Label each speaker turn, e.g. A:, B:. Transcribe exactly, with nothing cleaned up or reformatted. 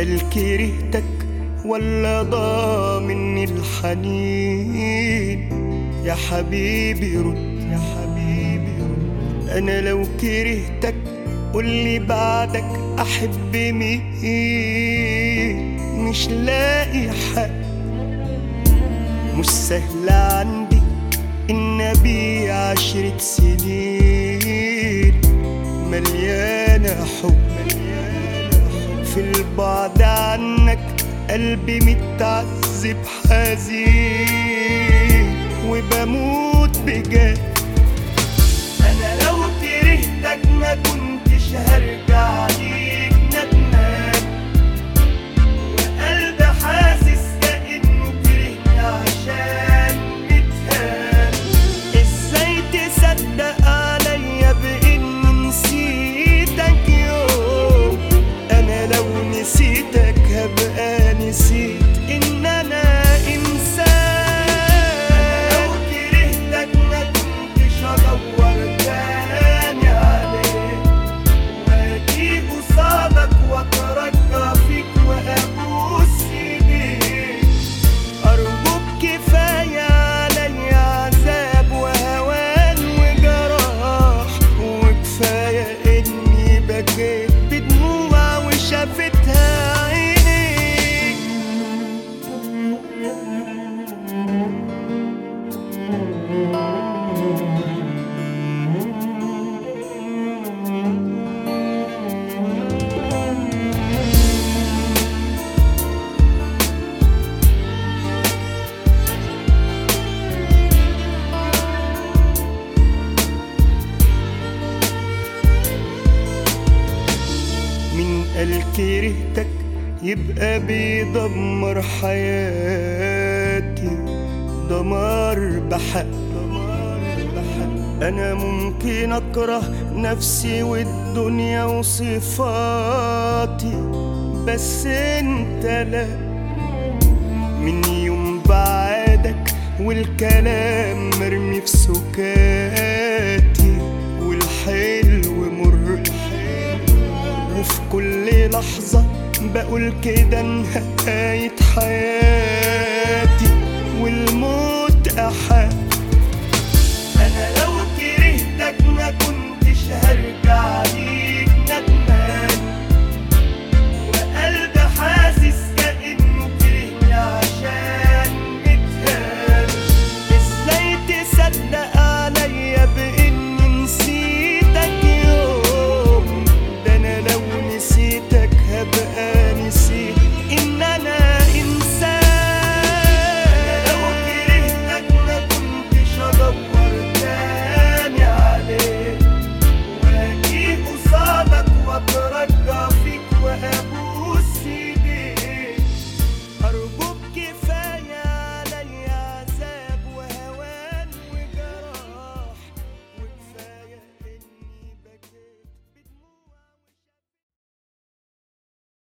A: قال كرهتك ولا ضامن الحنين؟ يا حبيبي رد، يا حبيبي رد. انا لو كرهتك قولي بعدك احب مين؟ مش لاقي حق، مش سهل عندي ان ابيع عشرة سنين مليانة حب، في البعد عنك قلبي متعذب حزين وبموت بجد. انا لو كرهتك ما كنتش هرجع ليك ندمان، وقلبي حاسس كأنه كرهني عشان متهان. ازاي تصدق عليا بإني نسيتك يوم؟ انا لو نسيتك هبقى نسيت ان انا انسان. انا لو كرهتك ما كنتش هدور تاني عليك، واجي قصادك واترجى فيك وابوس ايديك. ارجوك كفايه عليا عذاب وهوان وجراح، وكفايه اني بكيت بدموع وشافتها عينيك. مين قال كرهتك يبقى بيدمر حياتي؟ دمار بحق، دمار بحق. انا ممكن اكره نفسي والدنيا وصفاتي، بس انت لا. من يوم بعدك والكلام مرمي في سكاتي، والحلو مر، وفي كل لحظة بقول كده نهاية حياتي، والموت أحياتي.